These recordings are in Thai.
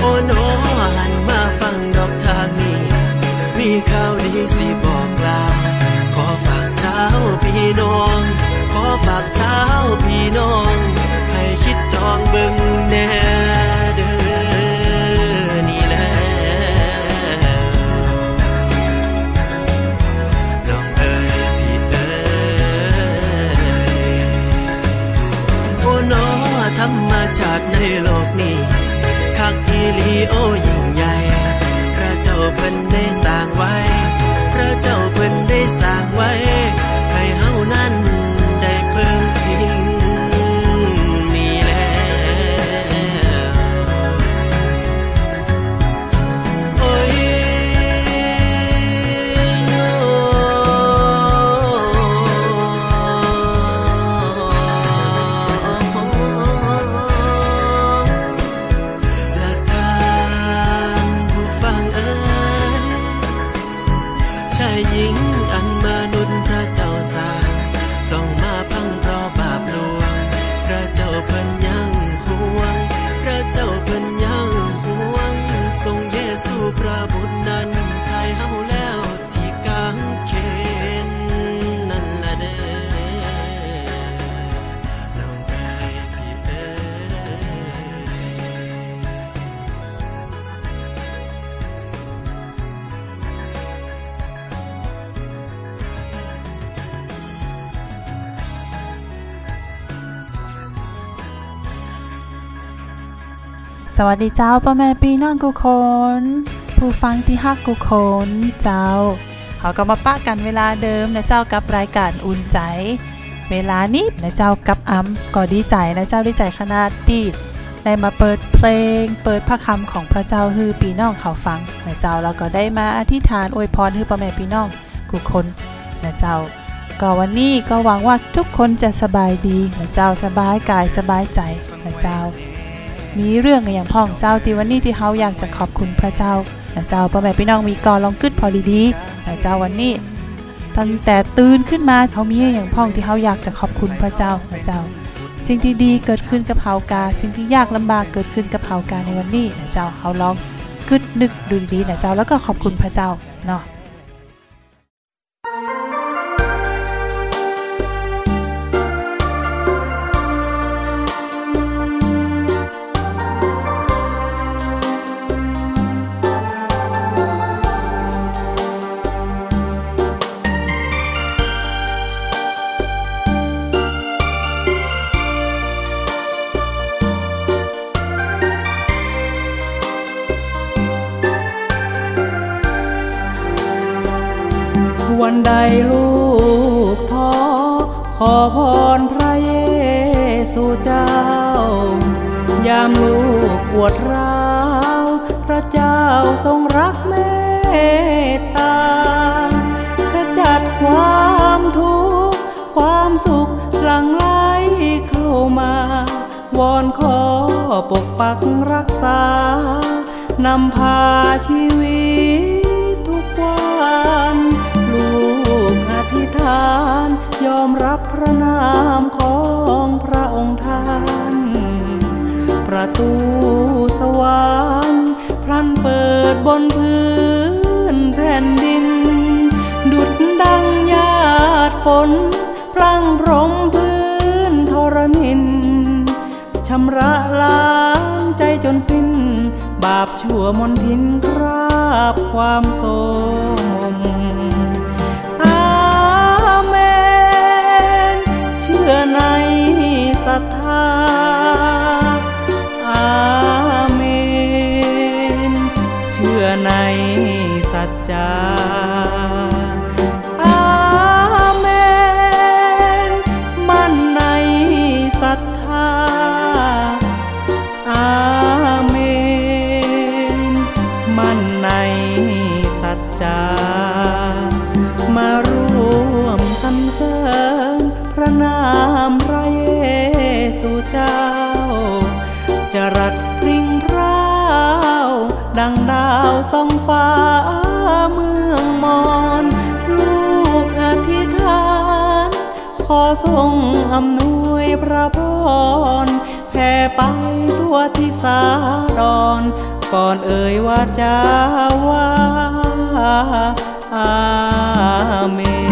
โนหันมาฟังดอกทางนี้มีข่าวดีสิบอกลาขอฝากเช้าพี่น้องขอฝากเช้าพี่น้องให้คิดดองเบิ่งแน่เด้อนี่แหละน้องเอ๋ยพี่เอ๋ยโอ้น้อธรรมชาติในโลกนี้คักอีหลีโอ้ยิ่งใหญ่พระเจ้าเพิ่นได้สร้างไว้พระเจ้าเพิ่นได้สร้างไว้ให้เฮานั้นได้เพิ่งพิงนี่แหละโอ้ยและท่านผู้ฟังเอ๋ยชายหญิงอันมนุษย์พระเจ้าสร้างต้องมาพังเพราะบาปลวงพระเจ้าเพิ่นยังห่วงพระเจ้าเพิ่นยังห่วงทรงเยซูพระบุตรนั้นไถ่เฮาแล้วที่กางเขนนั่นล่ะเด้อน้องเอ๋ยพี่เอ๋สวัสดีเจ้าพ่อแม่พี่น้องทุกคนผู้ฟังที่ฮักทุกคนเจ้าเขาก็มาปะกันเวลาเดิมนะเจ้ากับรายการอุ่นใจเวลานี้นะเจ้ากับอ้ำก็ดีใจนะเจ้าดีใจขนาดที่ได้มาเปิดเพลงเปิดพระคำของพระเจ้าให้พี่น้องเขาฟังนะเจ้าแล้วก็ได้มาอธิษฐานอวยพรให้พ่อแม่พี่น้องทุกคนนะเจ้าก็วันนี้ก็หวังว่าทุกคนจะสบายดีนะเจ้าสบายกายสบายใจนะเจ้ามีเรื่องอย่างพ่องเจ้าที่วันนี้ที่เขาอยากจะขอบคุณพระเจ้านะเจ้าพ่อแม่พี่น้องมีก่อนลองกึดพอดีๆนะเจ้าวันนี้ตั้งแต่ตื่นขึ้นมาเขามีอย่างพ่องที่เขาอยากจะขอบคุณพระเจ้านะเจ้าสิ่งที่ดีเกิดขึ้นกับเฮากาสิ่งที่ยากลำบากเกิดขึ้นกับเฮากาในวันนี้นะเจ้าเขาลองกึดนึกดูดีๆนะเจ้าแล้วก็ขอบคุณพระเจ้าเนาะวันใดลูกท้อขอพรพระเยซูเจ้ายามลูกปวดร้าวพระเจ้าทรงรักเมตตาขจัดความทุกข์ความสุขหลั่งไหลเข้ามาวอนขอปกปักรักษานำพาชีวิตทุกวันลูกอธิษฐานยอมรับพระนามของพระองค์ท่านประตูสวรรค์พลันเปิดบนพื้นแผ่นดินดุจดังหยาดฝนพลั่งพรมพื้นธรณินชำระล้างใจจนสิ้นบาปชั่วมนทินคราบความโศกอาเมนเชื่อในศรัทธาอาเมนเชื่อในสัจจาอาเมนมั่นในศรัทธาอาเมนมั่นในสัจจามาร่วมสรรเสริญพระนามพระเยซูเจ้าจรัสพริ้งพร้าวดังดาวส่องฟ้าเมืองมอนลูกอธิษฐานขอทรงอำนวยพระพรแผ่ไปทั่วที่สาดรก่อนเอ่ยว่าจะว่าอาเมน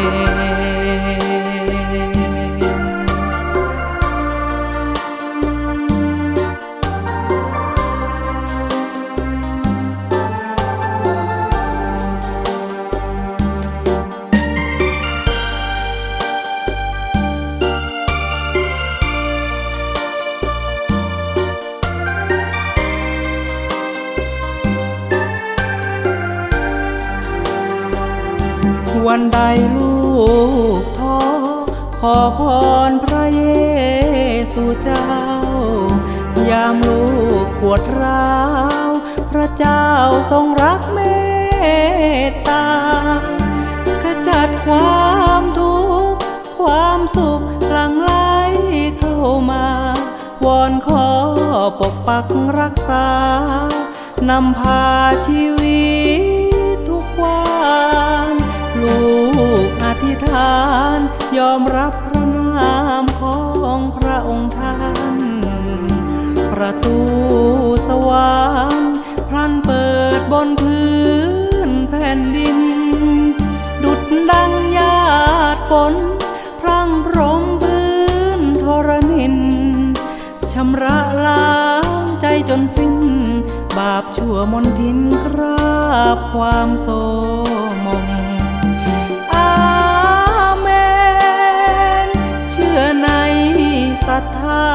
วันใดลูกท้อขอพรพระเยซูเจ้ายามลูกปวดร้าวพระเจ้าทรงรักเมตตาขจัดความทุกข์ความสุขหลั่งไหลเข้ามาวอนขอปกปักรักษานำพาชีวิตทุกวันลูกอธิษฐานยอมรับพระนามของพระองค์ท่านประตูสวรรค์พลันเปิดบนพื้นแผ่นดินดุจดังหยาดฝนพรั่งพรมพื้นธรณินชำระล้างใจจนสิ้นบาปชั่วมนทินคราบความโศมมอาเมนเชื่อในศรัทธา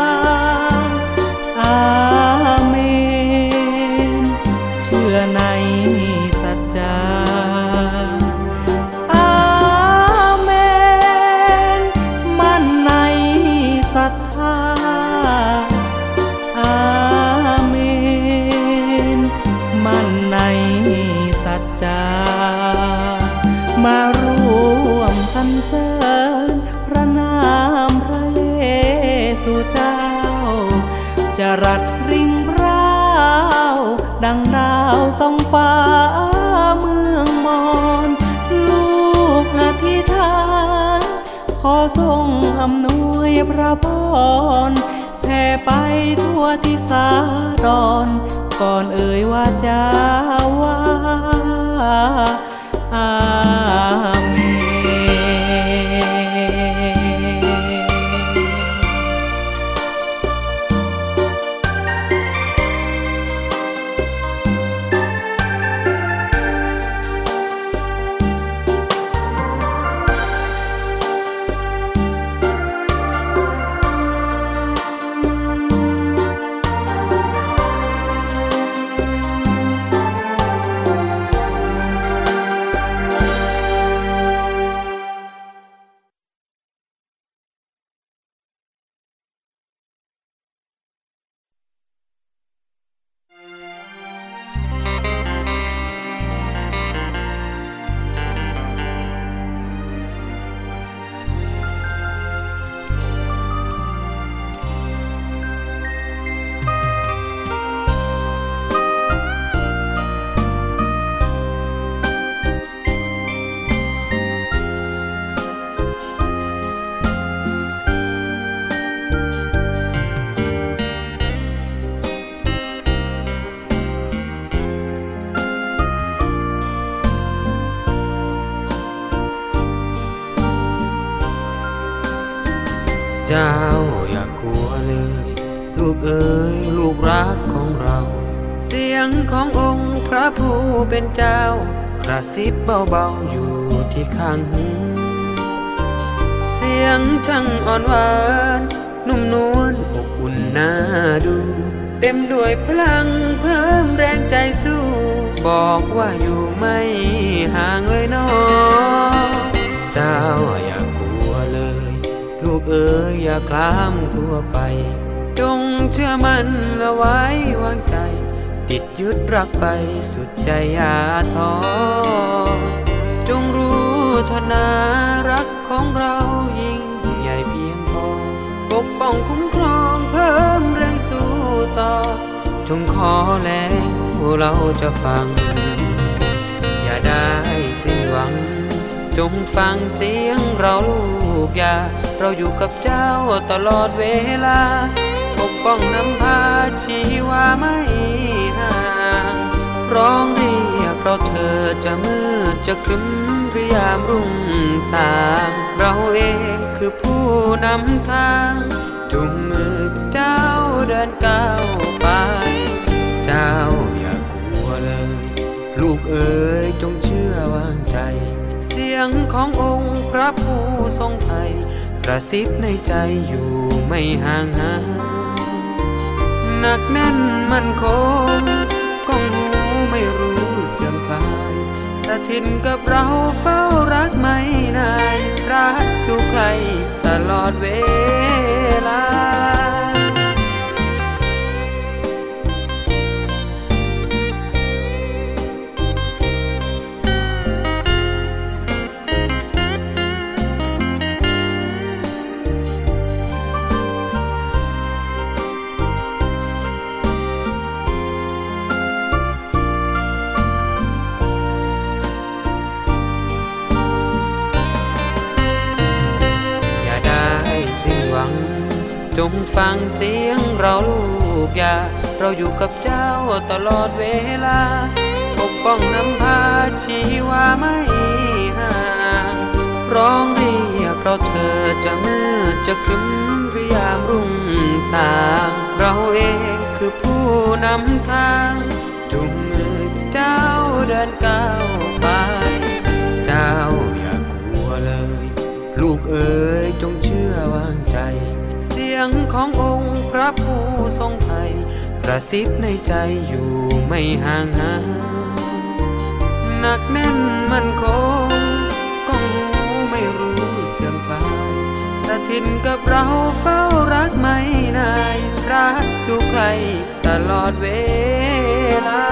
อาเมนเชื่อในสัจจาอาเมนมั่นในศรัทธาอาเมนมั่นในสัจจามารวมสรรเสริญพระนามพระเยซูเจ้าจรัสริ่งพร้าวดังดาวส่องฟ้าเมืองมอนลูกอธิษฐานขอทรงอำนวยพระพรแผ่ไปทั่วทิศาดรก่อนเอ่ยว่าจะว่าอาเมนเจ้าอย่ากลัวเลยลูกเอ๋ยลูกรักของเราเสียงขององค์พระผู้เป็นเจ้ากระซิบเบาๆอยู่ที่ข้างหูเสียงช่างอ่อนหวานนุ่มนวลอบอุ่นน่าดูเต็มด้วยพลังเพิ่มแรงใจสู้บอกว่าอยู่ไม่ห่างเลยน้อเจ้าอย่ากลัวเลยลูกเอ๋ยอย่าคลามกลัวไปจงเชื่อมั่นและไว้วางใจติดยึดรักไปสุดใจอย่าท้อจงรู้เถอะนะรักของเรายิ่งใหญ่เพียงพอปกป้องคุ้มครองเพิ่มแรงสู้ต่อจงขอแล้วเราจะฟังอย่าได้สิ้นหวังจงฟังเสียงเราลูกอย่าเราอยู่กับเจ้าตลอดเวลาปกป้องนำพาชีวาไม่จะมืดจะครึ้มหรือยามรุ่งสางเราเองคือผู้นำทางจุงมือเจ้าเดินก้าวไปเจ้าอย่ากลัวเลยลูกเอ๋ยจงเชื่อวางใจเสียงขององค์พระผู้ทรงไทยกระซิบในใจอยู่ไม่ห่างหายหนักแน่นมั่นคงก้องหูไม่รู้เสื่อมคลายสถิตกับเราเฝ้ารักไม่นายรักอยู่ใครตลอดเวลาจงฟังเสียงเราลูกอย่าเราอยู่กับเจ้าตลอดเวลาปกป้องนำพาชีวาไม่ห่างร้องเรียกเราเธอจะมืดจะครึ้มหรือยามรุ่งสางเราเองคือผู้นำทางจุงมือเจ้าเดินก้าวไปเจ้าอย่ากลัวเลยลูกเอ๋ยจงเชื่อวางใจเสียงขององค์พระผู้ทรงไทยกระซิบในใจอยู่ไม่ห่างหายหนักแน่นมั่นคงก้องหูไม่รู้เสื่อมคลายสถิตกับเราเฝ้ารักไม่นายรักอยู่ใครตลอดเวลา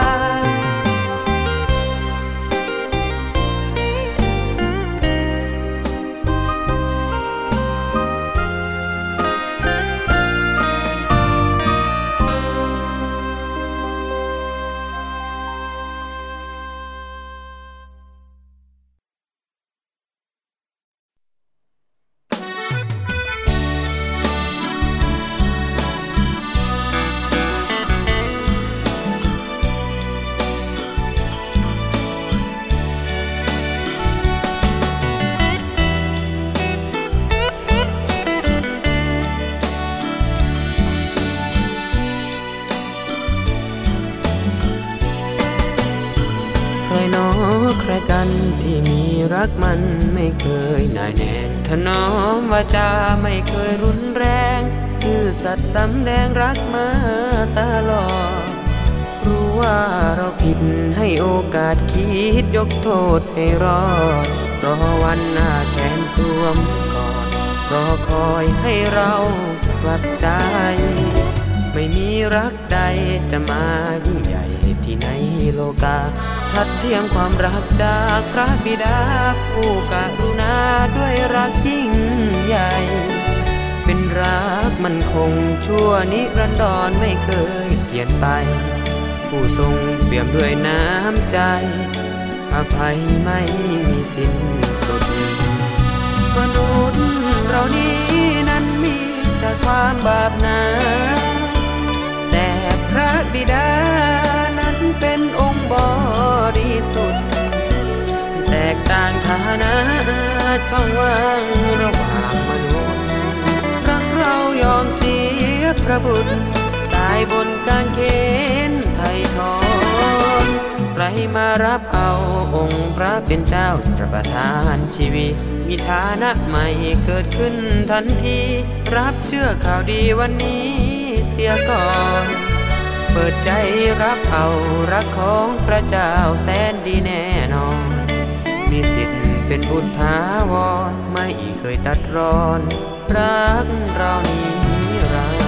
ใครกันที่มีรักมันไม่เคยน่ายแน่ถนอมวาจาไม่เคยรุนแรงซื่อสัตย์สำแดงรักมาตลอดรู้ว่าเราผิดให้โอกาสคิดยกโทษให้รอดรอวันหน้าแทนสวมกอดรอคอยให้เรากลับใจไม่มีรักใดจะมายิ่งใหญ่ที่ในโลกาทัดเทียมความรักจากพระบิดาผู้กรุณาด้วยรักยิ่งใหญ่เป็นรักมันคงชั่วนิรันดรไม่เคยเปลี่ยนไปผู้ทรงเปี่ยมด้วยน้ำใจอภัยไม่มีสิ้นสุดมนุษย์เรานี้นั้นมีแต่ความบาปหนาแต่พระบิดานั้นเป็นองค์บริสุทธิ์แตกต่างฐานะช่องว่างระหว่างมนุษย์รักเรายอมเสียพระบุตรตายบนกางเขนไถ่ถอนใครมารับเอาองค์พระเป็นเจ้าจะประทานชีวิตมีฐานะใหม่เกิดขึ้นทันทีรับเชื่อข่าวดีวันนี้เสียก่อนเปิดใจรับเอารักของพระเจ้าแสนดีแน่นอนมีสิทธิ์เป็นบุตรถาวรไม่เคยตัดรอนรักเรานี้รัก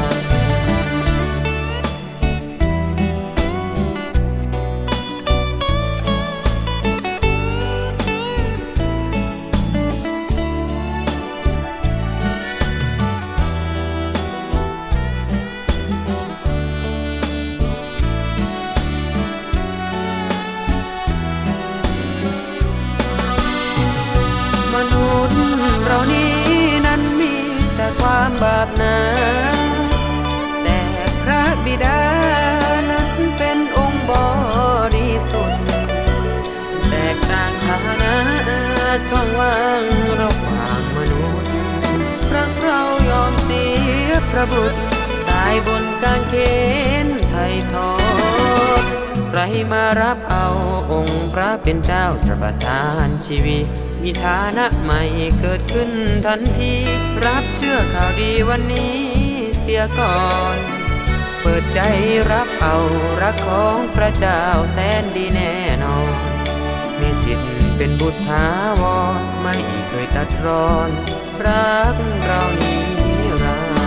เรานี้นั้นมีแต่ความบาปหนาแต่พระบิดานั้นเป็นองค์บริสุทธิ์พระบุตรตายบนกางเขนไถ่ทอดใครมารับเอาองค์พระเป็นเจ้าจะประทานชีวิตมีฐานะใหม่เกิดขึ้นทันทีรับเชื่อข่าวดีวันนี้เสียก่อนเปิดใจรับเอารักของพระเจ้าแสนดีแน่นอนมีสิทธิ์เป็นบุตรถาวรไม่เคยตัดรอนรักเรานี้รัก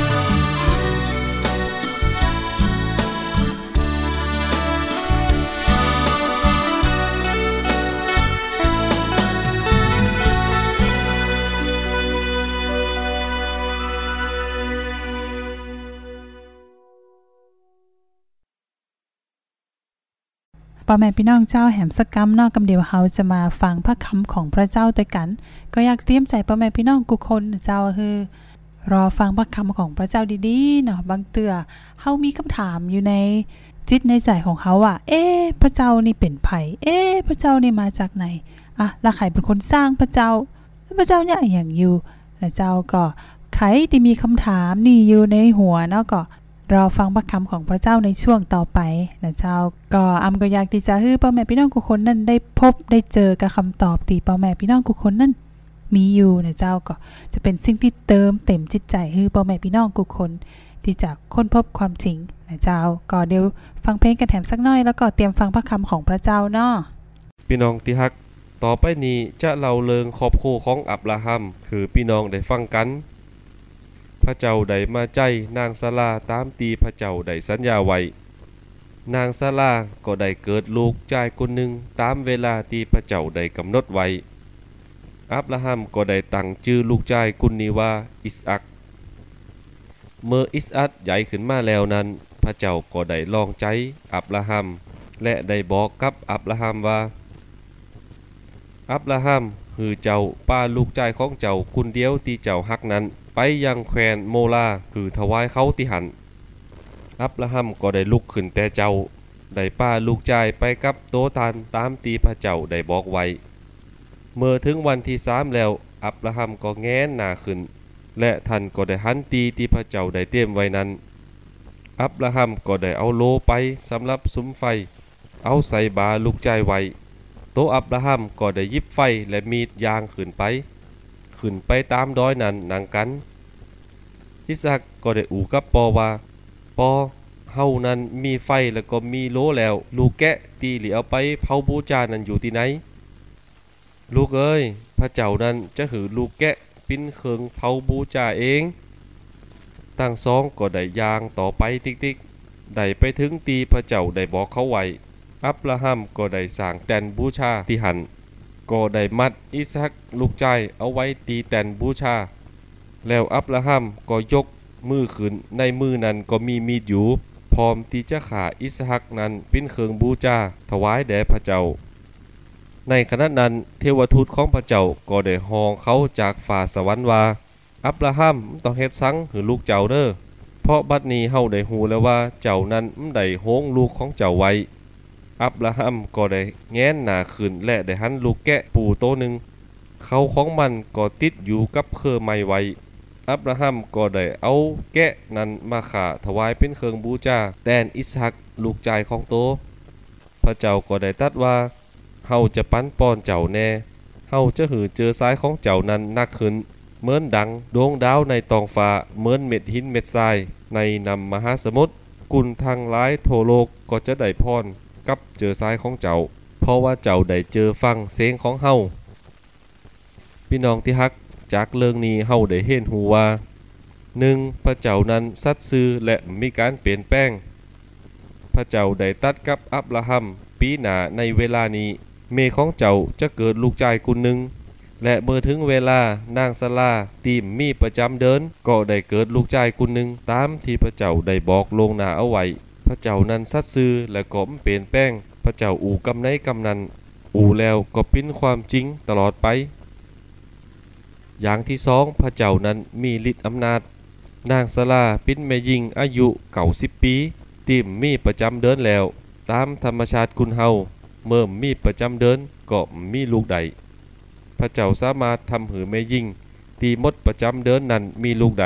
พ่อแม่พี่น้องเจ้าแหมสักกำนอกกำเดียวเฮาจะมาฟังพระคำของพระเจ้าด้วยกันก็อยากเตรียมใจพ่อแม่พี่น้องกุคนเจ้าคือรอฟังพระคำของพระเจ้าดีๆเนาะบางเตือเฮามีคำถามอยู่ในจิตในใจของเฮาว่าพระเจ้านี่เป็นไผพระเจ้านี่มาจากไหนแล้วใครเป็นคนสร้างพระเจ้าแล้วพระเจ้าเนี่ยอย่างอยู่และเจ้าก็ใครที่มีคำถามนี่อยู่ในหัวเนาะก็รอฟังพระคำของพระเจ้าในช่วงต่อไปนะเจ้าก็ก็อยากที่จะให้พ่อแม่พี่น้องทุกคนนั้นได้พบได้เจอกับคำตอบที่พ่อแม่พี่น้องทุกคนนั้นมีอยู่นะเจ้าก็จะเป็นสิ่งที่เติมเต็มจิตใจให้พ่อแม่พี่น้องทุกคนที่จะค้นพบความจริงนะเจ้าก็เดี๋ยวฟังเพลงกันแถมสักหน่อยแล้วก็เตรียมฟังพระคำของพระเจ้าเนาะพี่น้องที่ฮักต่อไปนี้จะเล่าเรื่องครอบครัวของอับราฮัมคือพี่น้องได้ฟังกันพระเจ้าได้มาใจนางซาราตามตีพระเจ้าได้สัญญาไว้นางซาราก็ได้เกิดลูกชายคนหนึ่งตามเวลาที่พระเจ้าได้กำหนดไว้อับราฮัมก็ได้ตั้งชื่อลูกชายคนนี้ว่าอิสอัคเมื่ออิสอัคใหญ่ขึ้นมาแล้วนั้นพระเจ้าก็ได้ลองใจอับราฮัมและได้บอกกับอับราฮัมว่าอับราฮัมคือเจ้าป้าลูกชายของเจ้าคนเดียวที่เจ้าฮักนั้นไปยังแคว้นโมลาคือถวายเขาที่หันอับราฮัมก็ได้ลุกขึ้นแต่เจ้าได้ป้าลูกชายไปกับโตตานตามตีพระเจ้าได้บอกไว้เมื่อถึงวันที่3แล้วอับราฮัมก็แง้นหน้าขึ้นและท่านก็ได้หันตีที่พระเจ้าได้เตรียมไว้นั้นอับราฮัมก็ได้เอาโลไปสำหรับสุมไฟเอาใส่บาลูกชายไว้โตอับราฮัมก็ได้ยิบไฟและมีดยางขึ้นไปตามดอยนั้นนั่งกันอิสอัคก็ได้อู่กับปอว่าปอเฮานั้นมีไฟแล้วก็มีโลแล้วลูกแกะตีหรือเอาไปเผาบูชานั้นอยู่ที่ไหนลูกเอ้ยพระเจ้านั้นจะหือลูกแกะปิ้นเคิงเผาบูชาเองตั้งสองก็ได้ยางต่อไปติ๊กๆได้ไปถึงตีพระเจ้าได้บอกเขาไว้อับราฮัมก็ได้สร้างแตนบูชาที่หันก็ได้มัดอิสอัคลูกชายเอาไว้ตีแตนบูชาแล้วอับราฮัมก็ยกมือขึ้นในมือนั้นก็มีมีดอยู่พร้อมที่จะฆ่าอิสอัคนั้นเป็นเครื่องบูชาถวายแด่พระเจ้าในขณะนั้นเทวทูตของพระเจ้าก็ได้ฮ้องเขาจากฟ้าสวรรค์ว่าอับราฮัมต้องเฮ็ดสังให้ลูกเจ้าเด้อเพราะบัดนี้เฮาได้ฮู้แล้วว่าเจ้านั้นได้โหงลูกของเจ้าไว้อับราฮัมก็ได้แง้นหน้าขึ้นและได้หันลูกแกะปูโตหนึ่งเขาของมันก็ติดอยู่กับเครือไม้ไว้อับราฮัมก็ได้เอาแกะนั้นมาฆ่าถวายเป็นเครื่องบูชาแทนอิสอัคลูกชายของโตพระเจ้าก็ได้ตรัสว่าเฮาจะปั้นป้อนเจ้าแน่เฮาจะหือเจอซ้ายของเจ้านั้นนักขึ้นเหมือนดังดวงดาวในท้องฟ้าเหมือนเม็ดหินเม็ดทรายในน้ำมหาสมุทรกุลทางหลายทั่วโลกก็จะได้พรกับเจอซ้ายของเจ้าเพราะว่าเจ้าได้เจอฟังเสียงของเฮาพี่น้องที่ฮักจากเรื่องนี้เฮาได้เห็นหูว่า 1. พระเจ้านั้นสัตย์ซื่อและมีการเปลี่ยนแปลงพระเจ้าได้ตัดกับอับราฮัมปีหน้าในเวลานี้เมของเจ้าจะเกิดลูกชายคนหนึ่งและเมื่อถึงเวลานางซาราตีมมีประจำเดินก็ได้เกิดลูกชายคนหนึ่งตามที่พระเจ้าได้บอกลวงหน้าเอาไว้พระเจ้านั้นสัตย์ซื่อและก็ไม่เปลี่ยนแปลงพระเจ้าอู่กำไนกำนันอู่แล้วก็เป็นความจริงตลอดไปอย่างที่2พระเจ้านั้นมีฤทธิ์อำนาจนางซาราเป็นแม่หญิงอายุ90 ปีตีมมีประจำเดินแล้วตามธรรมชาติคุณเฮาเมื่อมีประจำเดินก็มีลูกใดพระเจ้าสามารถทำให้แม่หญิงที่หมดประจำเดินนั้นมีลูกใด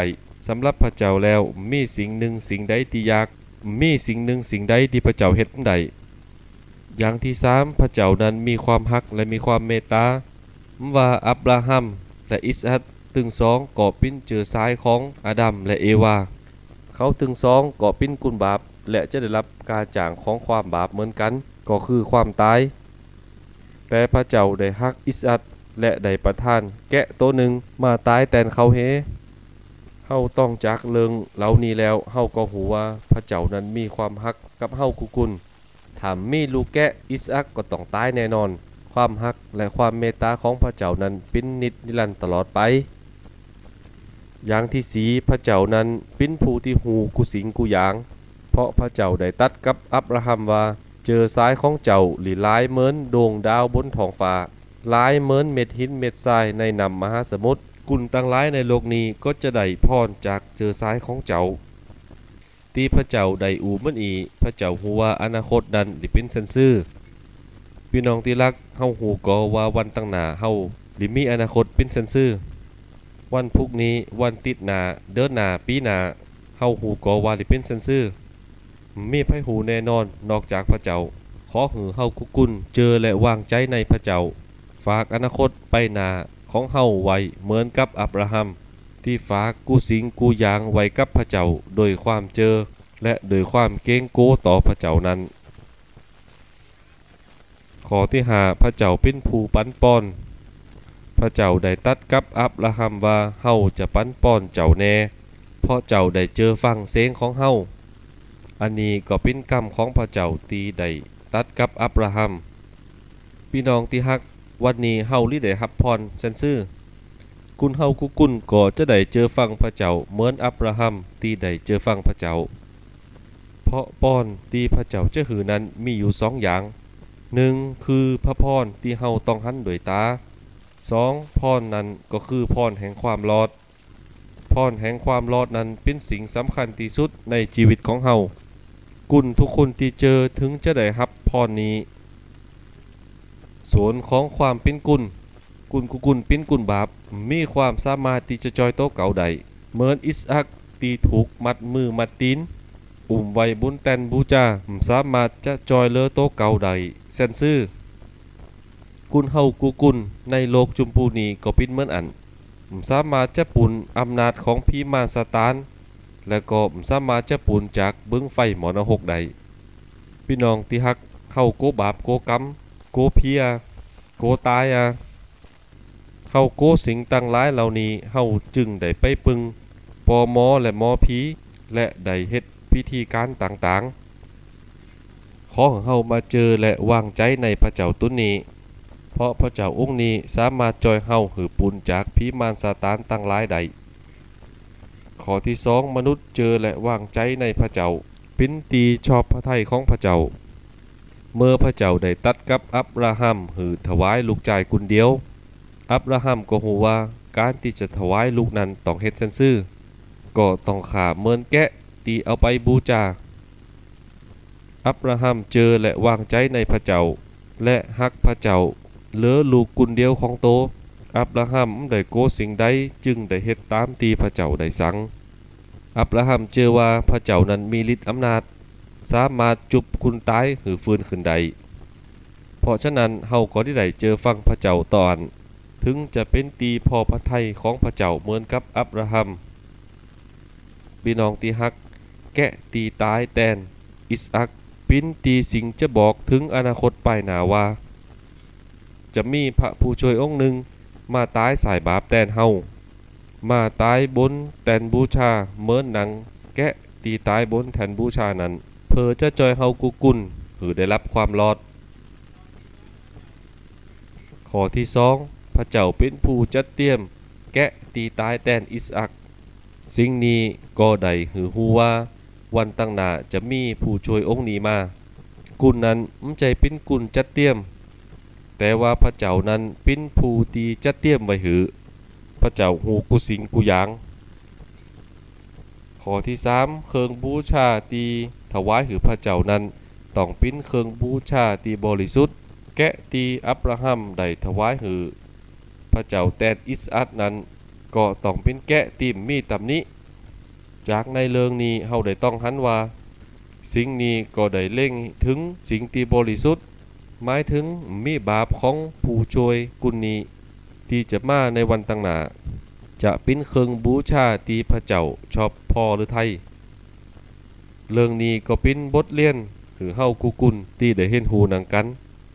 สำหรับพระเจ้าแล้วมีสิ่งหนึ่งสิ่งใดที่อยากมีสิ่งหนึ่งสิ่งใดที่พระเจ้าเฮ็ดได้อย่างที่3พระเจ้านั้นมีความฮักและมีความเมตตาว่าอับราฮัมและอิสอัคถึง2ก็เป็นเจือสายของอาดัมและเอวาเขาถึง2ก็เป็นกุลบาปและจะได้รับการจ่างของความบาปเหมือนกันก็คือความตายแต่พระเจ้าได้ฮักอิสอัคและได้ประทานแกะตัวหนึ่งมาตายแทนเขาเฮเฮาต้องจากเรื่องเหล่านี้แล้วเฮาก็หูว่าพระเจ้านั้นมีความฮักกับเฮากุลถ้ามีลูกแกะอิสอัคก็ต้องตายแน่นอนความฮักและความเมตตาของพระเจ้านั้นเป็นนิจนิรันดร์ตลอดไปอย่างที่4พระเจ้านั้นเป็นผู้ที่หูกุสิงกุหยางเพราะพระเจ้าได้ตัดกับอับราฮัมว่าเจอซ้ายของเจ้าหลีหลายเหมือนดวงดาวบนท้องฟ้าหลายเหมือนเม็ดหินเม็ดทรายในน้ำมหาสมุทรกุลตั้งหลายในโลกนี้ก็จะได้พรจากเจอซ้ายของเจ้าที่พระเจ้าได้อูมันอีพระเจ้าฮู้ว่าอนาคตนั้นสิเป็นซันซื่อพี่น้องที่รักเฮาฮู้ก็ว่าวันตั้งหน้าเฮาสิมีอนาคตเป็นซันซื่อวันพรุ่งนี้วันติดหน้าเดือนหน้าปีหน้าเฮาฮู้ก็ว่าสิเป็นซันซื่อมีไผฮู้แน่นอนนอกจากพระเจ้าขอหือเฮากุลเจอและวางใจในพระเจ้าฝากอนาคตไปหน้าของเฮาไว้เหมือนกับอับราฮัมที่ฝากกูสิงกูยางไว้กับพระเจ้าโดยความเจอและโดยความเกรงโกต่อพระเจ้านั้นข้อที่5พระเจ้าเป็นผู้ปันป้อนพระเจ้าได้ตัดกับอับราฮัมว่าเฮาจะปันป้อนเจ้าแน่เพราะเจ้าได้เจอฟังเสียงของเฮาอันนี้ก็เป็นกรรมของพระเจ้าที่ได้ตัดกับอับราฮัมพี่น้องที่ฮักวันนี้เฮาลิได้รับพรซันซื่อกุลเฮากุลก็จะได้เจอฟังพระเจ้าเหมือนอับราฮัมที่ได้เจอฟังพระเจ้าเพราะป้อนที่พระเจ้าจะหือนั้นมีอยู่2อย่าง1คือพระพรที่เฮาต้องหันด้วยตา2พรนั้นก็คือพรแห่งความรอดพรแห่งความรอดนั้นเป็นสิ่งสำคัญที่สุดในชีวิตของเฮากุลทุกคนที่เจอถึงจะได้รับพรนี้ส่วนของความเป็นกุลเป็นกุลบาปมีความสามารถที่จะจอยโตเก่าใดเหมือนอิสอัคที่ถูกมัดมือมัดตีนไว้บุญแตนบูชาสามารถจะจอยเลอโตเก่าใดเซนซื่อกุลเฮากุลในโลกจุมพูนี้ก็เป็นเหมือนอันสามารถจะปุ่นอำนาจของพีมารซาตานและก็สามารถจะปุ่นจากบึ้งไฟหมอนรกใดพี่น้องที่ฮักเฮาโกบาปโกกรรมโกเพียโกตายเฮาโกสิ่งต่างหลายเหล่านี้เฮาจึงได้ไปปึงปอมอและหมอผีและได้เฮ็ดพิธีการต่างๆขอให้เฮามาเจอและวางใจในพระเจ้าตุนนี้เพราะพระเจ้าองค์นี้สามารถจอยเฮาหือปุนจากผีมารซาตานต่างหลายใดข้อที่2มนุษย์เจอและวางใจในพระเจ้าเป็นตีชอบพระทัยของพระเจ้าเมื่อพระเจ้าได้ตัดกับอับราฮัมหือถวายลูกชายคนเดียวอับราฮัมก็ฮู้ว่าการที่จะถวายลูกนั้นต้องเฮ็ดซันซื่อก็ต้องฆ่าเหมือนแกะตีเอาไปบูชาอับราฮัมเจอและวางใจในพระเจ้าและฮักพระเจ้าเหลือลูกกุลเดียวของโตอับราฮัมได้โกสิ่งใดจึงได้เฮ็ดตามที่พระเจ้าได้สั่งอับราฮัมเจอว่าพระเจ้านั้นมีฤทธิ์อำนาจสามารถจุบคุณตายหรือฟื้นขึ้นใดเพราะฉะนั้นเฮาก็ได้เจอฟังพระเจ้าตอนถึงจะเป็นตีพอพระทัยของพระเจ้าเหมือนกับอับราฮัมพี่น้องที่ฮักแกะตีตายแทนอิสอัคปิ้นตีสิงจะบอกถึงอนาคตปลายหน้าว่าจะมีพระผู้ช่วยองค์หนึ่งมาตายสายบาปแทนเฮามาตายบนแทนบูชาเหมือนหนังแกะตีตายบนแทนบูชานั้นเพื่อจะจอยเฮากุลหรือได้รับความรอดข้อที่2พระเจ้าเป็นผู้จัดเตรียมแกะตีตายแทนอิสอัคสิ่งนี้ก็ได้หือฮู้ว่าวันตั้งหน้าจะมีผู้ช่วยองค์นี้มากุลนั้นไม่ใช่เป็นกุลจัดเตรียมแต่ว่าพระเจ้านั้นเป็นผู้ที่จัดเตรียมไว้หือพระเจ้าฮู้กุสิงกุหยางข้อที่3เครื่องบูชาที่ถวายหือพระเจ้านั้นต้องเป็นเครื่องบูชาที่บริสุทธิ์แกะที่อับราฮัมได้ถวายหือพระเจ้าแทนอิสอัคนั้นก็ต้องเป็นแกะที่มีตำหนิจากในเรื่องนี้เฮาได้ต้องหันว่าสิ่งนี้ก็ได้เล็งถึงสิ่งที่บริสุทธิ์หมายถึงมีบาปของผู้ช่วยกุนนี้ที่จะมาในวันต่างหน้าจะเป็นเครื่องบูชาที่พระเจ้าชอบพอหรือไทยเรื่องนี้ก็เป็นบทเรียนหรือเฮากูกุนที่ได้เห็นหูหนังกัน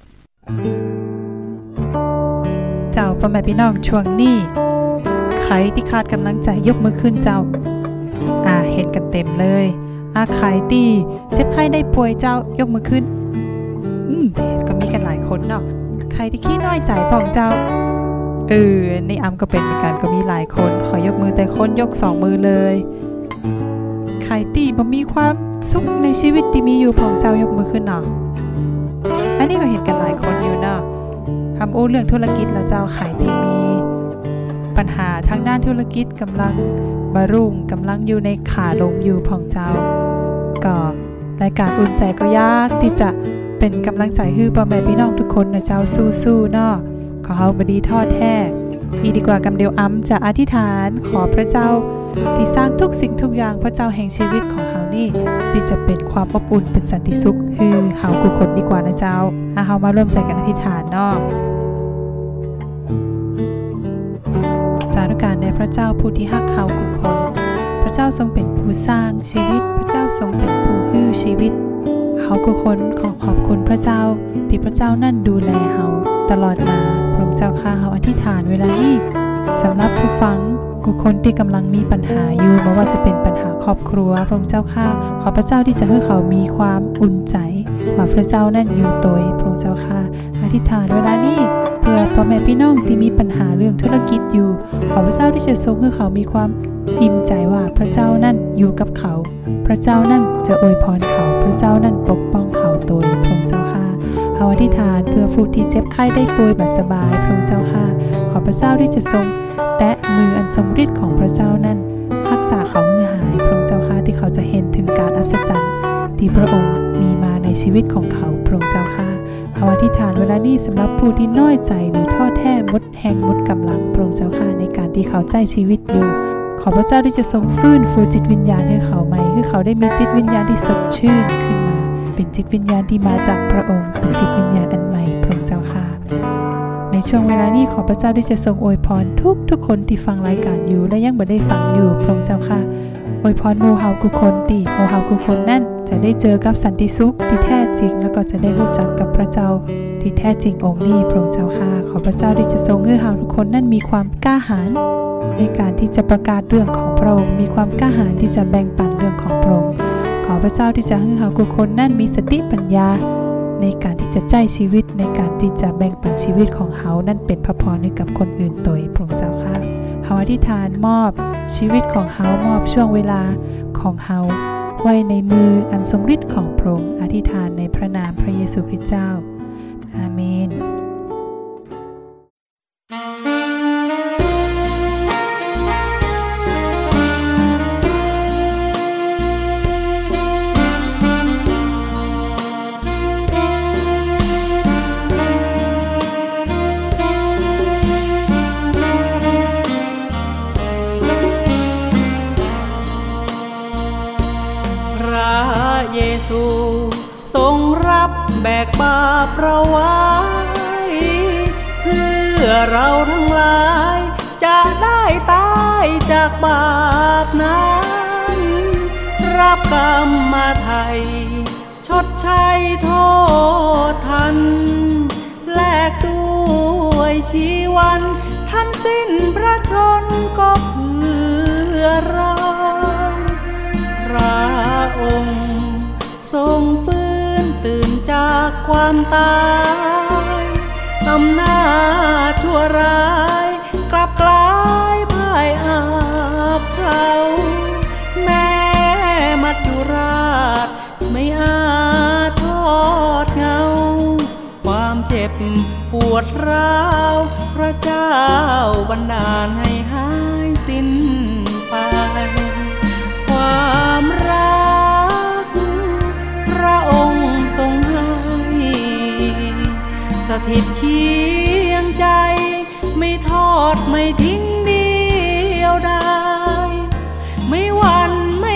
เจ้าพ่อแม่พี่น้องช่วงนี้ใครที่ขาดกำลังใจยกมือขึ้นเจ้าเห็นกันเต็มเลยใครที่เจ็บไข้ได้ป่วยเจ้ายกมือขึ้นก็มีกันหลายคนเนาะใครที่ขี้น้อยใจพ่องเจ้าในก็เป็นเหมือนกันก็มีหลายคนขอยกมือแต่คนยก2มือเลยใครที่บ่มีความสุขในชีวิตที่มีอยู่พ่องเจ้ายกมือขึ้นเนาะอันนี้ก็เห็นกันหลายคนอยู่เนาะทำเรื่องธุรกิจแล้วเจ้าใครที่มีปัญหาทางด้านธุรกิจกำลังบารุ่งกำลังอยู่ในขาลงอยู่พ่องเจ้าก็รายการอุ่นใจก็ยากที่จะเป็นกำลังใจให้พ่อแม่พี่น้องทุกคนนะเจ้าสู้ๆเนาะขอเฮาบ่ดีท้อแท้อีดีกว่ากำเดียวจะอธิษฐานขอพระเจ้าที่สร้างทุกสิ่งทุกอย่างพระเจ้าแห่งชีวิตของเฮานี่ที่จะเป็นความอบอุ่นเป็นสันติสุขคือเฮาทุกคนดีกว่านะเจ้าเฮามาร่วมใจกันอธิษฐานเนาะสาธุการแด่พระเจ้าผู้ที่ฮักเฮาทุกคนพระเจ้าทรงเป็นผู้สร้างชีวิตพระเจ้าทรงเป็นผู้ฮื้อชีวิตเฮาทุกคนขอขอบคุณพระเจ้าที่พระเจ้านั่นดูแลเฮาตลอดมาพระองค์เจ้าข้าเฮาอธิษฐานเวลานี้สำหรับผู้ฟังทุกคนที่กำลังมีปัญหาอยู่ไม่ว่าจะเป็นปัญหาครอบครัวพระองค์เจ้าข้าขอพระเจ้าที่จะให้เขามีความอุ่นใจว่าพระเจ้านั่นอยู่ตัวพระองค์เจ้าข้าอธิษฐานเวลานี้เพื่อพ่อแม่พี่น้องที่มีปัญหาเรื่องธุรกิจอยู่ขอพระเจ้าที่จะทรงให้เขามีความอิ่มใจว่าพระเจ้านั่นอยู่กับเขาพระเจ้านั่นจะอวยพรเขาพระเจ้านั่นปกป้องเขาตัวพระองค์เจ้าข้าอธิษฐานเพื่อผู้ที่เจ็บไข้ได้ป่วยแบบสบายพระองค์เจ้าข้าขอพระเจ้าที่จะทรงแตะมืออันทรงฤทธิ์ของพระเจ้านั้นรักษาเขาให้หายพระองค์เจ้าข้าที่เขาจะเห็นถึงการอัศจรรย์ที่พระองค์มีมาในชีวิตของเขาพระองค์เจ้าข้าอธิษฐานเวลานี้สำหรับผู้ที่น้อยใจหรือท้อแท้หมดแรงหมดกำลังพระองค์เจ้าข้าในการที่เขาใจชีวิตอยู่ขอพระเจ้าที่จะทรงฟื้นฟูจิตวิญญาณให้เขาใหม่ให้เขาได้มีจิตวิญญาณที่สดชื่นขึ้นมาเป็นจิตวิญญาณที่มาจากพระองค์เป็นจิตวิญญาณอันใหม่พระองค์เจ้าค่ะในช่วงเวลานี้ขอพระเจ้าที่จะทรงอวยพรทุกคนที่ฟังรายการอยู่และยังไม่ได้ฟังอยู่พระองค์เจ้าค่ะอวยพรหมู่เฮาทุกคนที่หมู่เฮาทุกคนนั่นจะได้เจอกับสันติสุขที่แท้จริงแล้วก็จะได้รู้จักกับพระเจ้าที่แท้จริงองค์นี้พระองค์เจ้าค่ะขอพระเจ้าที่จะทรงให้เฮาทุกคนนั่นมีความกล้าหาญในการที่จะประกาศเรื่องของพระองค์มีความกล้าหาญที่จะแบ่งปันเรื่องของพระองค์ขอพระเจ้าที่จะให้เฮาทุกคนนั่นมีสติปัญญาในการที่จะใจชีวิตในการที่จะแบ่งปันชีวิตของเฮานั่นเป็นพระพรให้กับคนอื่นโดยพระองค์เจ้าค่ะเฮาอธิษฐานมอบชีวิตของเฮามอบช่วงเวลาของเฮาไว้ในมืออันทรงฤทธิ์ของพระองค์อธิษฐานในพระนามพระเยซูคริสต์เจ้าอาเมนแบกบาปเราไว้เพื่อเราทั้งหลายจะได้ตายจากบาปนั้นรับกรรมมาไถ่ชดใช้โทษทันแลกด้วยชีวันท่านสิ้นพระชนก็เพื่อเราพระองค์ทรงฟื้นตื่นจากความตายอำนาจชั่วร้ายกลับกลายพ่ายอาบเฉาแม้มัจจุราชไม่อาจทอดเงาความเจ็บปวดร้าวพระเจ้าบันดาลให้หายสิ้นไปความรักพระองค์ทรงให้สถิตเคียงใจไม่ทอดไม่ทิ้งเดียวดายไม่หวั่นไม่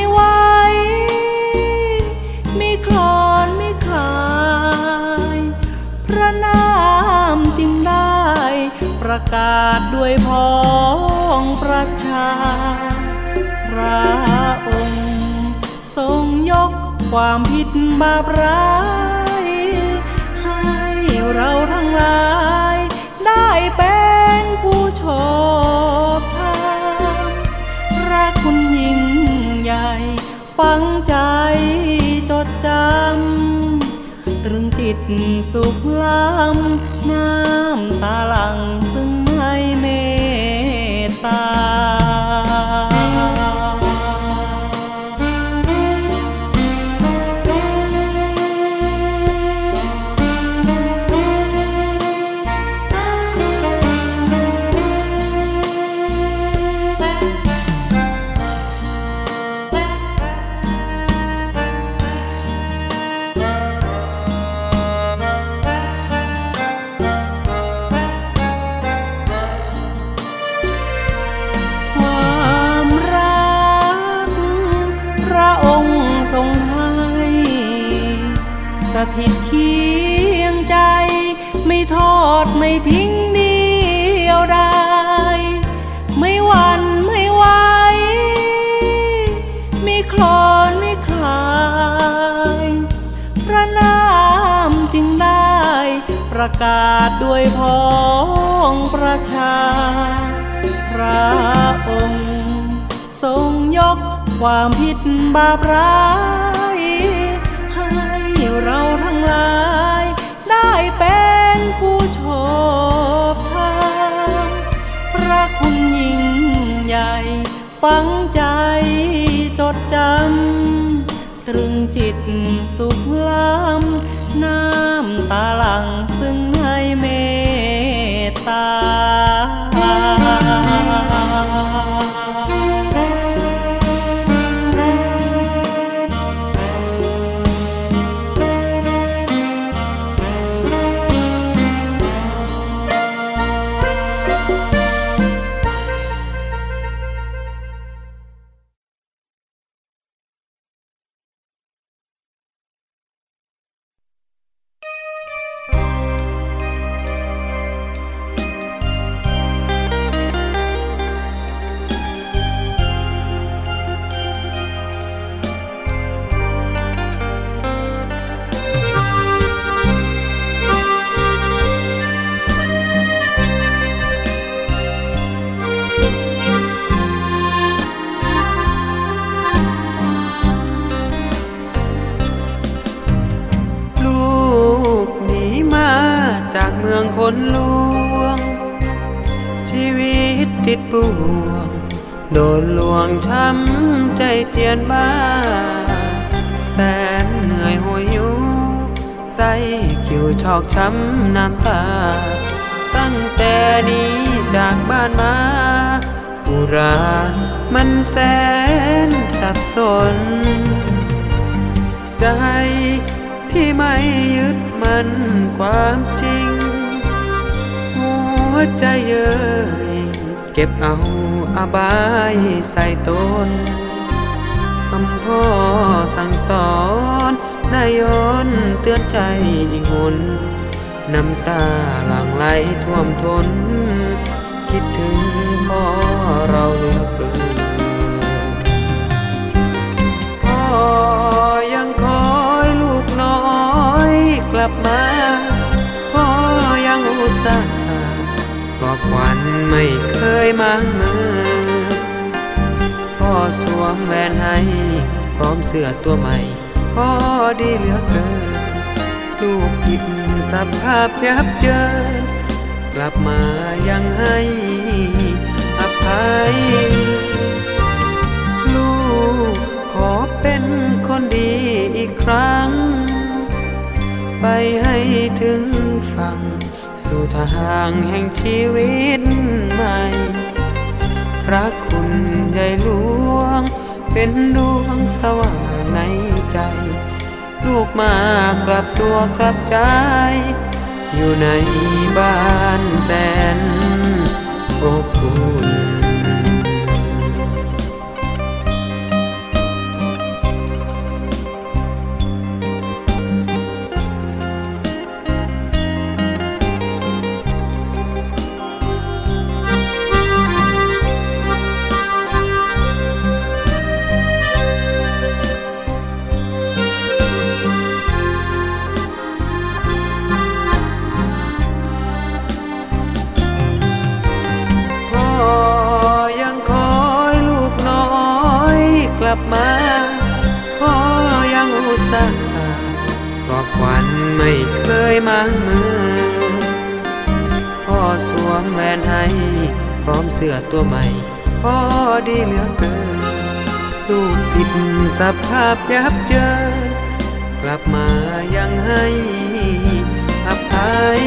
ระนามจึงได้ประกาศด้วยพ้องประชาพระองค์ทรงยกความผิดบาปร้ายให้เราทั้งหลายได้เป็นผู้ชอบธรรมพระคุณยิ่งใหญ่ฝังใจจดจำตรึงจิตสุขล้ำน้ำตาหลั่งซึ่งให้เมตตาสถิตเคียงใจไม่ทอดไม่ทิ้งเดียวดายไม่หวั่นไม่ไหวไม่คลอนไม่คลายพระนามจึงได้ประกาศด้วยพ้องประชาพระองค์ทรงยกความผิดบาปร้ายเราทั้งหลายได้เป็นผู้ชอบธรรมพระคุณยิ่งใหญ่ฝังใจจดจำตรึงจิตสุขล้ำน้ำตาหลั่งซึ่งให้เมตตาเมืองคนลวงชีวิตติดบ่วงโดนลวงช้ำใจเจียนบ้าแสนเหนื่อยหวยอยู่ใส่คิวชอกช้ำน้ำตาตั้งแต่นี้จากบ้านมาอุรามันแสนสับสนใจที่ไม่ยึดมันความจริงหัวใจเย้ยเก็บเอาอบายใส่ตนคำพ่อสั่งสอนได้ย้อนเตือนใจอีกหนน้ำตาหลั่งไหลท่วมท้นคิดถึงพ่อเราเหลือเกินพ่อยังคอยลูกน้อยกลับมาพ่อยังอุตส่าห์กอบขวัญไม่เคยมางเมื่อพ่อสวมแหวนให้พร้อมเสื้อตัวใหม่พ่อดีเหลือเกินลูกผิดสภาพยับเยินกลับมายังให้อภัยลูกขอเป็นคนดีอีกครั้งไปให้ถึงฝั่งสู่ทางแห่งชีวิตใหม่พระคุณใหญ่หลวงเป็นดวงสว่างในใจลูกมากลับตัวกลับใจอยู่ในบ้านแสนอบอุ่นลับมาพ่อยังอุตส่าห์ปลอบขวัญไม่เคยมั่งมือพ่อสวมแหวนให้พร้อมเสื้อตัวใหม่พ่อดีเหลือเกินลูกผิดสภาพยับเยินกลับมายังให้อภัย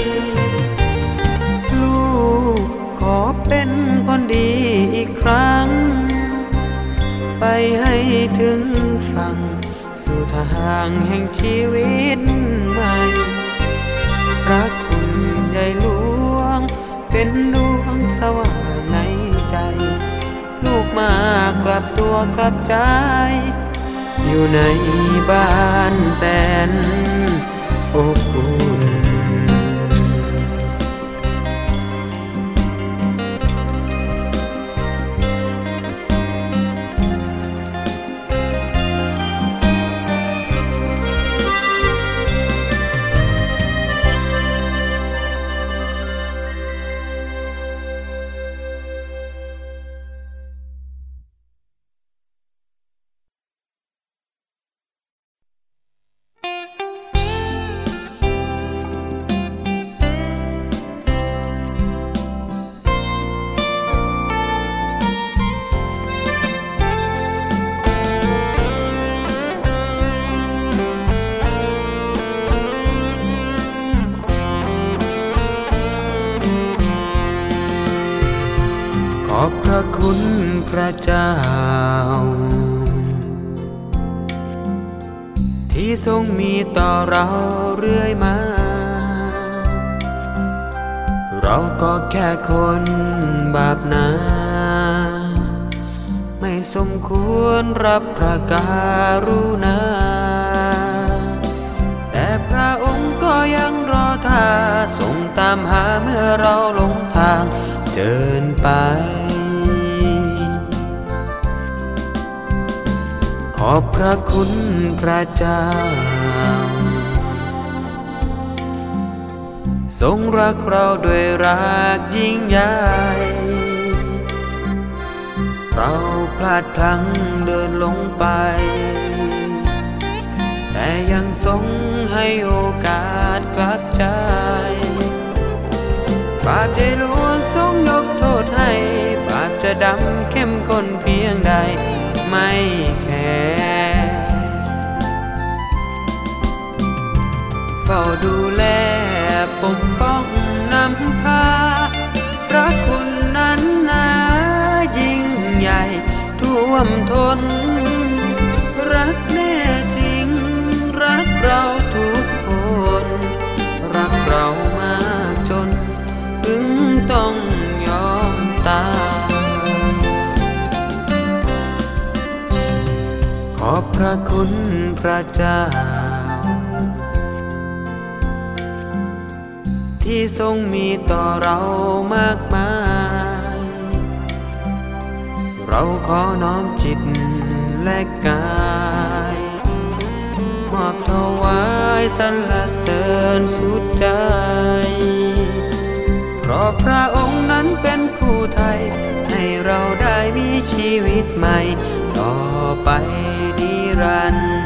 ลูกขอเป็นคนดีอีกครั้งไปให้ถึงฝั่งสู่ทางแห่งชีวิตใหม่รักคุณใหญ่หลวงเป็นดวงสว่างในใจลูกมากลับตัวกลับใจอยู่ในบ้านแสนอบอุ่นขอบพระคุณพระเจ้าที่ทรงมีต่อเราเรื่อยมาเราก็แค่คนบาปหนาไม่สมควรรับพระการุณาแต่พระองค์ก็ยังรอท่าทรงตามหาเมื่อเราหลงทางเดินไปขอบพระคุณพระเจ้าทรงรักเราด้วยรักยิ่งใหญ่เราพลาดพลั้งเดินลงไปแต่ยังทรงให้โอกาสกลับใจบาปใหญ่หลวงทรงยกโทษให้บาปจะดำเข้มข้นเพียงใดไม่แคร์เฝ้าดูแลปกป้องนำพาพระคุณนั้นนายิ่งใหญ่ท่วมท้นรักแน่จริงรักเราทุกคนรักเรามาจนถึงต้องยอมตายขอบพระคุณพระเจ้าที่ทรงมีต่อเรามากมายเราขอน้อมจิตและกายมอบถวายสรรเสริญสุดใจเพราะพระองค์นั้นเป็นผู้ไทยให้เราได้มีชีวิตใหม่ต่อไปนิรันดร์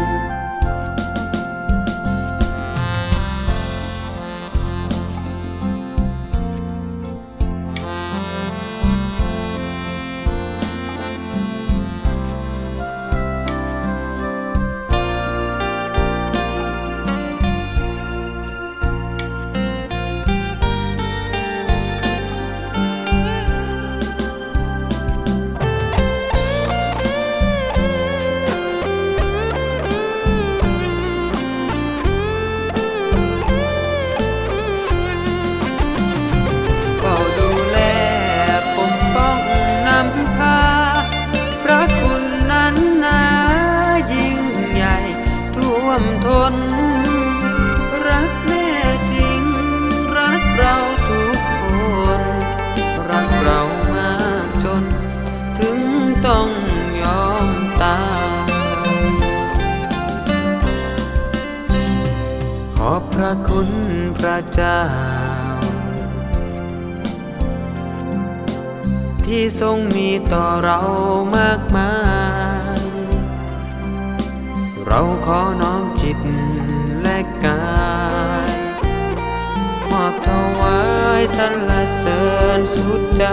ทนรักแน่จริงรักเราทุกคนรักเรามาจนถึงต้องยอมตายขอบพระคุณพระเจ้าที่ทรงมีต่อเรามากมายเราขอน้อมจิตและกายมอบถวายสรรเสริญสุดใจ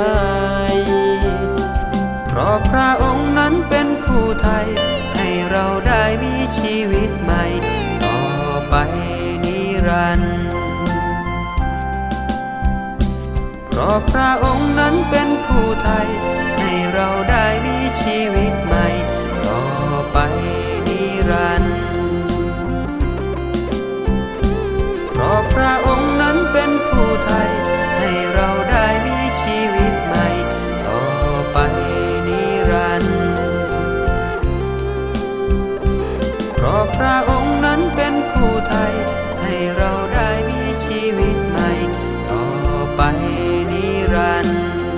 เพราะพระองค์นั้นเป็นผู้ไทยให้เราได้มีชีวิตใหม่ต่อไปนิรันดร์เพราะพระองค์นั้นเป็นผู้ไทยให้เราได้มีชีวิตใหม่ต่อไปนิรันดร์เพราะพระองค์นั้นเป็นผู้ไทยให้เราได้มีชีวิตใหม่ต่อไปนิรันดร์เพราะพระองค์นั้นเป็นผู้ไทยให้เราได้มีชีวิตใหม่ต่อไปนิรันดร์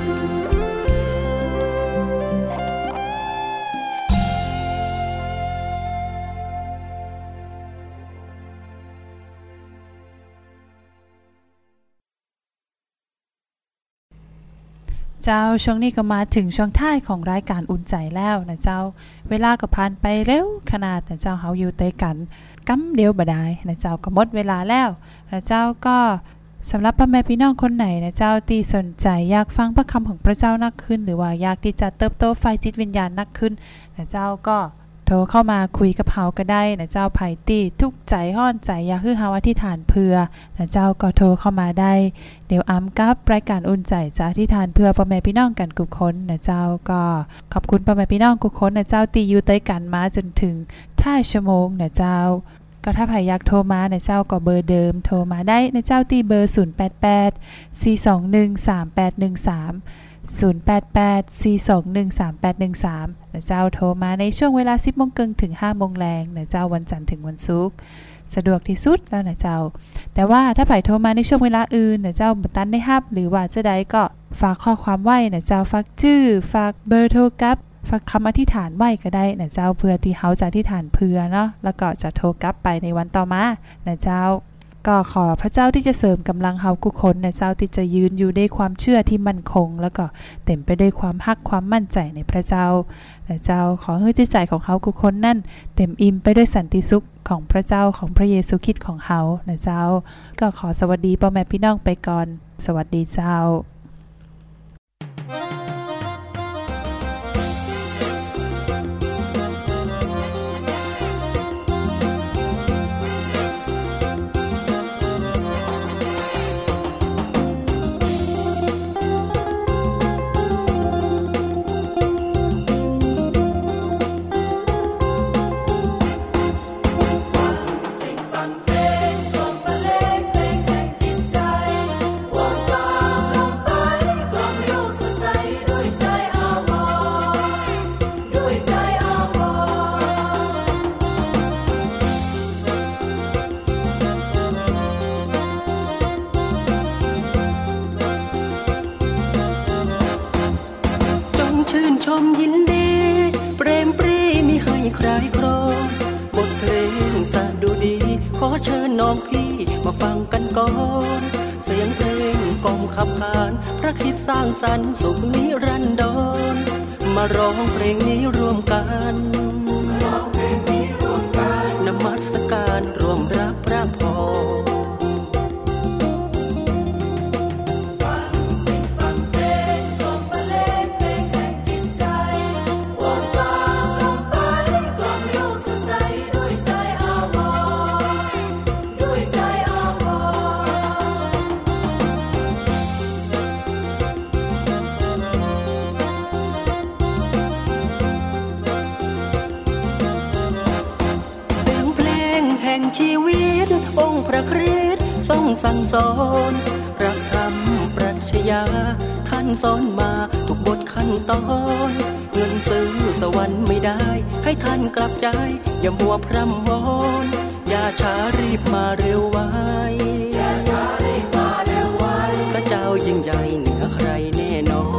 เจ้าช่วงนี้ก็มาถึงช่วงท้ายของรายการอุ่นใจแล้วนะเจ้าเวลาก็ผ่านไปเร็วขนาดนะเจ้าเฮาอยู่เตกันกำเดียวบ่ได้นะเจ้าก็หมดเวลาแล้วนะเจ้าก็สำหรับพ่อแม่พี่น้องคนไหนนะเจ้าที่สนใจอยากฟังพระคำของพระเจ้านักขึ้นหรือว่าอยากที่จะเติบโตฝ่ายจิตวิญญาณนักขึ้นนะเจ้าก็โทรเข้ามาคุยกับเฮาก็ได้นะเจ้าไผตี้ทุกใจห้อนใจอยากให้เฮาอธิษฐานเพื่อนะเจ้าก็โทรเข้ามาได้เดี๋ยวอ้ำกับรายการอุ่นใจจะอธิษฐานเพื่อพ่อแม่พี่น้องกันทุกคนนะเจ้าก็ขอบคุณพ่อแม่พี่น้องทุกคนนะเจ้าที่อยู่ด้วยกันมาจนถึงท้ายชั่วโมงนะเจ้าก็ถ้าใครอยากโทรมานะเจ้าก็เบอร์เดิมโทรมาได้นะเจ้าที่เบอร์0884213813 0884213813นะเจ้าโทรมาในช่วงเวลา 10:00 นถึง 5:00 นนะเจ้าวันจันทร์ถึงวันศุกร์สะดวกที่สุดแล้วนะเจ้าแต่ว่าถ้าใครโทรมาในช่วงเวลาอื่นนะเจ้าบ่ตันได้รับหรือว่าจะได้ก็ฝากข้อความไว้นะเจ้าฝากชื่อฝากเบอร์โทรกลับฝากคำอธิษฐานไว้ก็ได้นะเจ้าเพื่อที่เฮาจะอธิษฐานเพื่อเนาะแล้วก็จะโทรกลับไปในวันต่อมานะเจ้าก็ขอพระเจ้าที่จะเสริมกำลังเฮาทุกคนนะเจ้าที่จะยืนอยู่ด้วยความเชื่อที่มั่นคงแล้วก็เต็มไปด้วยความฮักความมั่นใจในพระเจ้านะเจ้าขอให้จิตใจของเฮาทุกคนนั่นเต็มอิ่มไปด้วยสันติสุขของพระเจ้าของพระเยซูคริสต์ของเฮานะเจ้าก็ขอสวัสดีพ่อแม่พี่น้องไปก่อนสวัสดีเจ้าชมยินดีเปรมปรีมิให้ใครครองบทเพลงสดุดีขอเชิญน้องพี่มาฟังกันก่อนเสียงเพลงกล่อมขับขานพระคริสต์สร้างสรรค์สุขนิรันดรมาร้องเพลงนี้ร่วมกันนมัสการร่วมรับพระพรชีวิตองค์พระคริสต์ทรงสั่งสอนรักธรรมปรัชญาท่านสอนมาทุกบทขั้นตอนเงินซื้อสวรรค์ไม่ได้ให้ท่านกลับใจอย่ามัวพร่ำวอนอย่าช้ารีบมาเร็วไว้พระเจ้ายิ่งใหญ่เหนือใครแน่นอน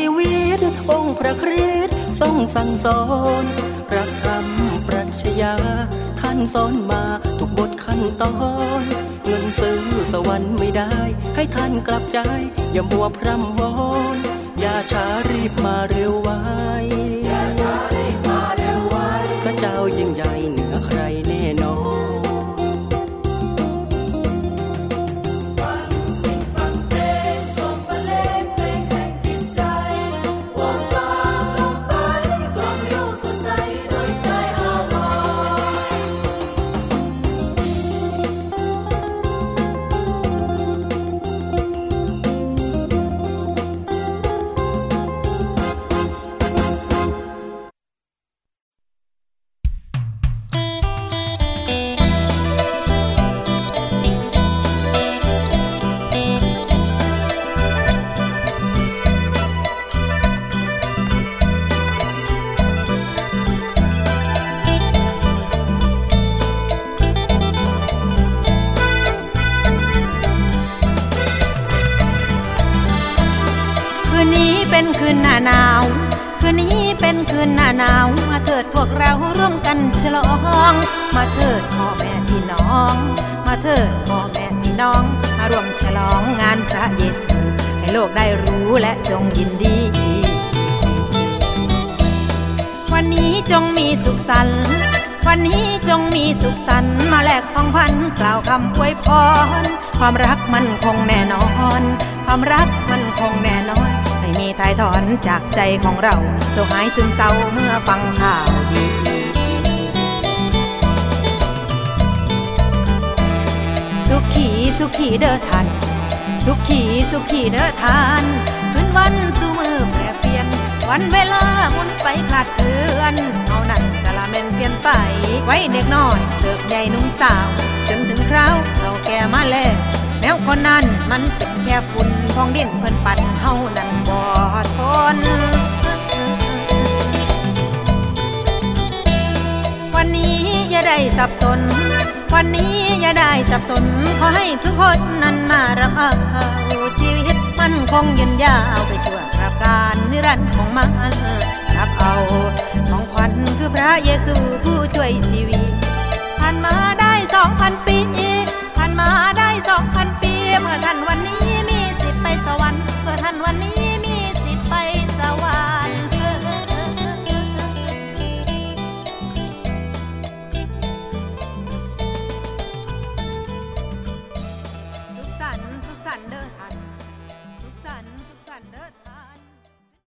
วิตองค์พระคริสต์ทรงสั่งสอนพระธรรมปรัชญาท่านสอนมาทุกบทขั้นตอนเงินซื้อสวรรค์ไม่ได้ให้ท่านกลับใจอย่ามัวพร่ำวอนอย่าช้ารีบมาเร็วไวพระเจ้ายิ่งใหญ่เหนือใครแน่นอนเป็นคืนหน้าหนาวคืนนี้เป็นคืนหน้าหนาวมาเถิดพวกเราร่วมกันฉลองมาเถิดพ่อแม่พี่น้องมาเถิดพ่อแม่พี่น้องมาร่วมฉลองงานพระเยซูให้โลกได้รู้และจงยินดีวันนี้จงมีสุขสันต์วันนี้จงมีสุขสันต์มาแลกของพันกล่าวคำอวยพรความรักมันคงแน่นอนความรักมันคงแน่นอนไม่มีถ่ายถอนจากใจของเราตัวหายซึมเศร้าเมื่อฟังข่าวดีสุขีสุขีเด้อท่านสุขีสุขีเด้อท่านคืนวันสู่มือแปรเปลี่ยนวันเวลาหมุนไปคลาดเคลื่อนเอานั่นกะละเม็นเปลี่ยนไปไว้เด็กน้อยเติบใหญ่นุ่มสาวจนถึงคราวเราแก่มาแล้วแมวคนนั้นมันเป็นแค่ฝุ่นของดินเพิ่นปั่นเฮานั่นบ่ทนวันนี้อย่าได้สับสนวันนี้อย่าได้สับสนขอให้ทุกคนนั้นมารับเอาชีวิตมันคงยืนยาวไปชั่วกราบการนิรันดร์ของมันรับเอาของขวัญคือพระเยซูผู้ช่วยชีวิตผ่านมาได้ 2,000 ปี